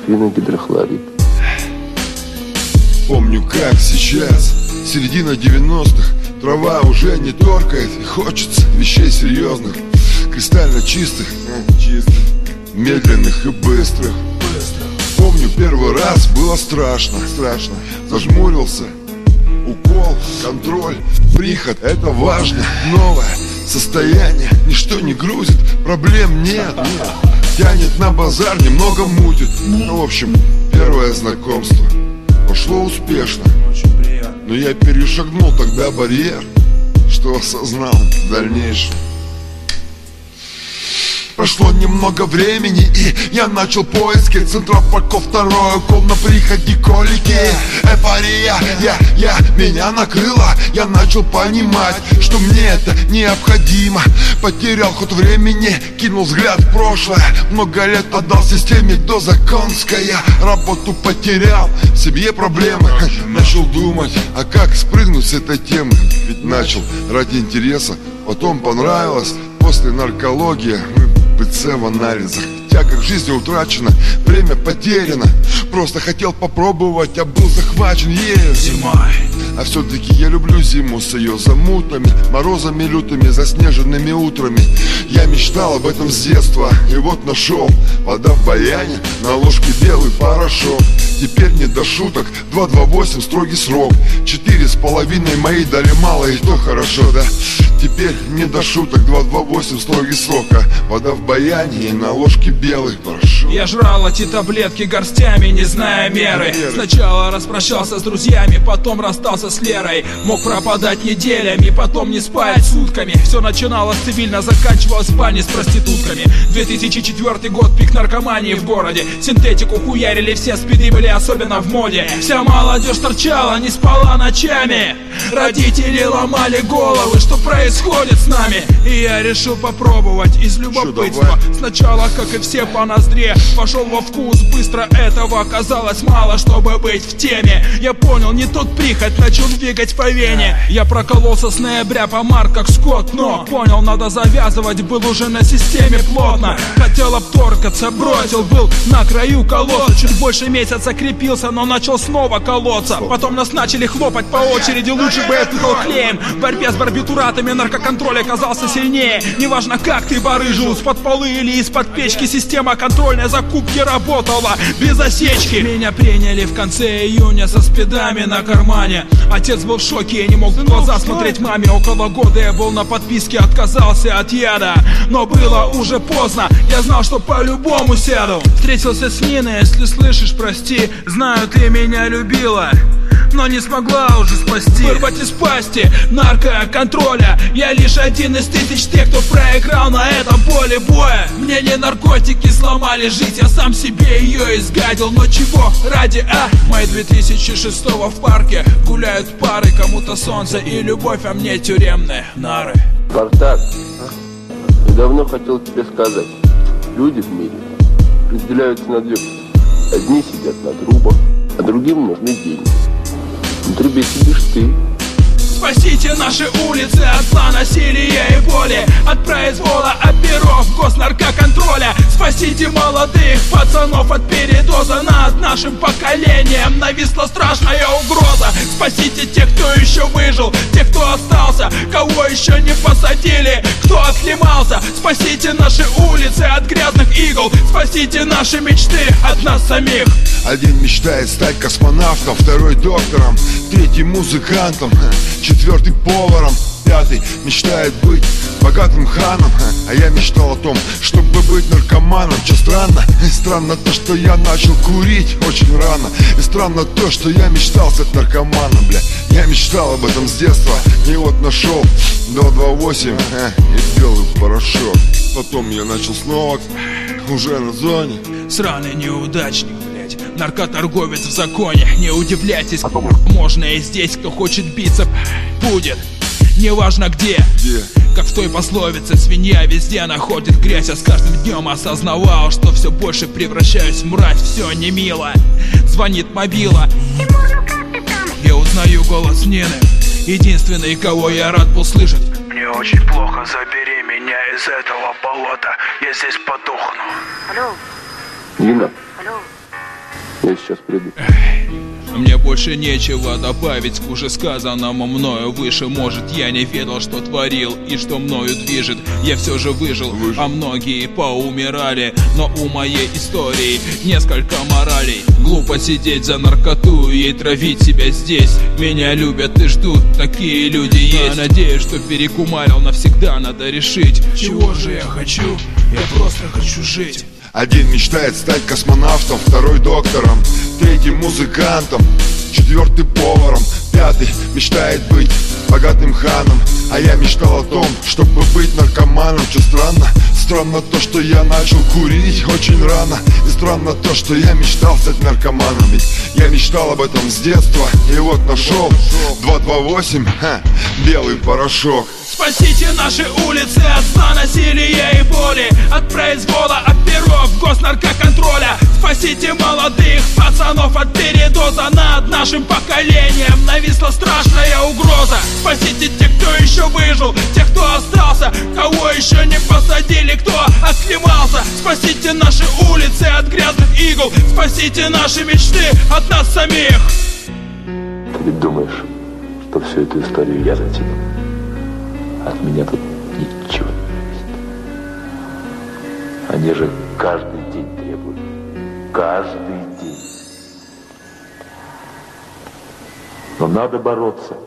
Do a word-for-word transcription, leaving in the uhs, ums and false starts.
феногидрохлорид. Помню, как сейчас, середина девяностых, трава уже не торкает, и хочется вещей серьезных, кристально чистых, чистых, медленных и быстрых. Помню, первый раз было страшно, страшно. Зажмурился, укол, контроль, приход, это важно. Новое состояние, ничто не грузит, проблем нет, нет. Тянет на базар, немного мутит. Ну, в общем, первое знакомство пошло успешно, но я перешагнул тогда барьер, что осознал в дальнейшем. Прошло немного времени, и я начал поиски центрофоков, второй укол на приходе колики. Эйфория, я, я, меня накрыла. Я начал понимать, что мне это необходимо. Потерял ход времени, кинул взгляд в прошлое. Много лет отдал системе доза конская. Работу потерял, в семье проблемы. Начал думать, а как спрыгнуть с этой темы. Ведь начал ради интереса, потом понравилось. После наркологии ПЦ в анализах. Тяга к жизни утрачена, время потеряно. Просто хотел попробовать, а был захвачен ею. Зимой. А все-таки я люблю зиму с ее замутами, морозами лютыми, заснеженными утрами. Я мечтал об этом с детства, и вот нашел, вода в баяне, на ложке белый порошок. Теперь не до шуток, два два восемь строгий срок. Четыре с половиной мои дали мало, и то хорошо, да? Теперь не до шуток, два два восемь строгий срок. А вода в баяне и на ложке белый порошок. Я жрал эти таблетки горстями, не зная меры. Сначала распрощался с друзьями, потом расстался с Лерой. Мог пропадать неделями, потом не спать сутками. Все начиналось цивильно, заканчивалось в бане с проститутками. две тысячи четвёртый год, пик наркомании в городе. Синтетику хуярили все, спиды были особенно в моде. Вся молодежь торчала, не спала ночами. Родители ломали головы, что происходит с нами. И я решил попробовать из любопытства. Сначала, как и все, по ноздре пошел во вкус. Быстро этого оказалось мало, чтобы быть в теме. Я понял, не тот прихоть, начал двигать по вене. Я прокололся с ноября по март, как скот, но понял, надо завязывать, был уже на системе плотно. Хотел обторкаться, бросил, был на краю колодца. Чуть больше месяца крепился, но начал снова колоться. Потом нас начали хлопать по очереди, лучше бы я тыкал клеем. В борьбе с барбитуратами наркоконтроль оказался сильнее. Неважно, как ты барыжил, из-под полы или из-под печки, система контрольной закупки работала без осечки. Меня приняли в конце июня со спидами на кармане. Отец был в шоке, я не мог в глаза смотреть маме. Около года я был на подписке, отказался от яда. Но было уже поздно, я знал, что по-любому сяду. Встретился с Ниной, если слышишь, прости. Знаю, ты меня любила, но не смогла уже спасти. Вырвать из пасти наркоконтроля. Я лишь один из тысяч тех, кто проиграл на этом поле боя. Мне не наркотики сломали жизнь, я сам себе ее изгадил. Но чего ради, а? Май две тысячи шестого в парке гуляют пары, кому-то солнце и любовь, а мне тюремные нары. Спартак, я давно хотел тебе сказать. Люди в мире разделяются на две. Одни сидят на трубах, а другим нужны деньги. На трубе сидишь ты. Спасите наши улицы от зла, насилия и боли, от произвола, от перов госнаркоконтроля. Спасите молодых пацанов от передоза. Над нашим поколением нависла страшная угроза. Спасите тех, кто еще выжил, тех, кто остался, кого еще не посадили, кто оклемался. Спасите наши улицы от грязных игл. Спасите наши мечты от нас самих. Один мечтает стать космонавтом, второй доктором, третий музыкантом, четвертый поваром, пятый мечтает быть богатым ханом. А я мечтал о том, чтобы быть наркоманом. Че странно? Странно то, что я начал курить очень рано. И странно то, что я мечтал стать наркоманом, бля. Я мечтал об этом с детства, и вот нашел два два восемь э, и белый порошок. Потом я начал снова, уже на зоне. Сраный неудачник, блять, наркоторговец в законе. Не удивляйтесь, можно и здесь, кто хочет биться, будет. Неважно где, где, как в той пословице, свинья везде находит грязь. Я с каждым днем осознавал, что все больше превращаюсь в мразь. Все не мило, звонит мобила, я узнаю голос Нины, единственный, кого я рад был слышать. Мне очень плохо, забери меня из этого болота, я здесь подохну. Алло. Нина. Алло. Я сейчас приду. Мне больше нечего добавить к уже сказанному мною выше. Может, я не ведал, что творил и что мною движет. Я все же выжил, выжил. А многие поумирали. Но у моей истории несколько моралей. Глупо сидеть за наркоту и травить себя здесь. Меня любят и ждут, такие люди есть. Но надеюсь, что перекумарил навсегда, надо решить. Чего же я хочу? Я просто хочу жить. Один мечтает стать космонавтом, второй доктором, третий музыкантом, четвертый поваром, пятый мечтает быть богатым ханом. А я мечтал о том, чтобы быть наркоманом. Что странно? Странно то, что я начал курить очень рано. И странно то, что я мечтал стать наркоманом. Ведь я мечтал об этом с детства. И вот нашел два два восемь, ха, белый порошок. Спасите наши улицы от зла, насилия и боли, от произвола, от перов госнаркоконтроля. Спасите молодых пацанов от передоза. Над нашим поколением нависла страшная угроза. Спасите тех, кто еще выжил, тех, кто остался, кого еще не посадили, кто оклемался. Спасите наши улицы от грязных игл. Спасите наши мечты от нас самих. Ты ведь думаешь, что всю эту историю я затянул? От меня тут ничего не зависит. Они же каждый день требуют. Каждый день. Но надо бороться.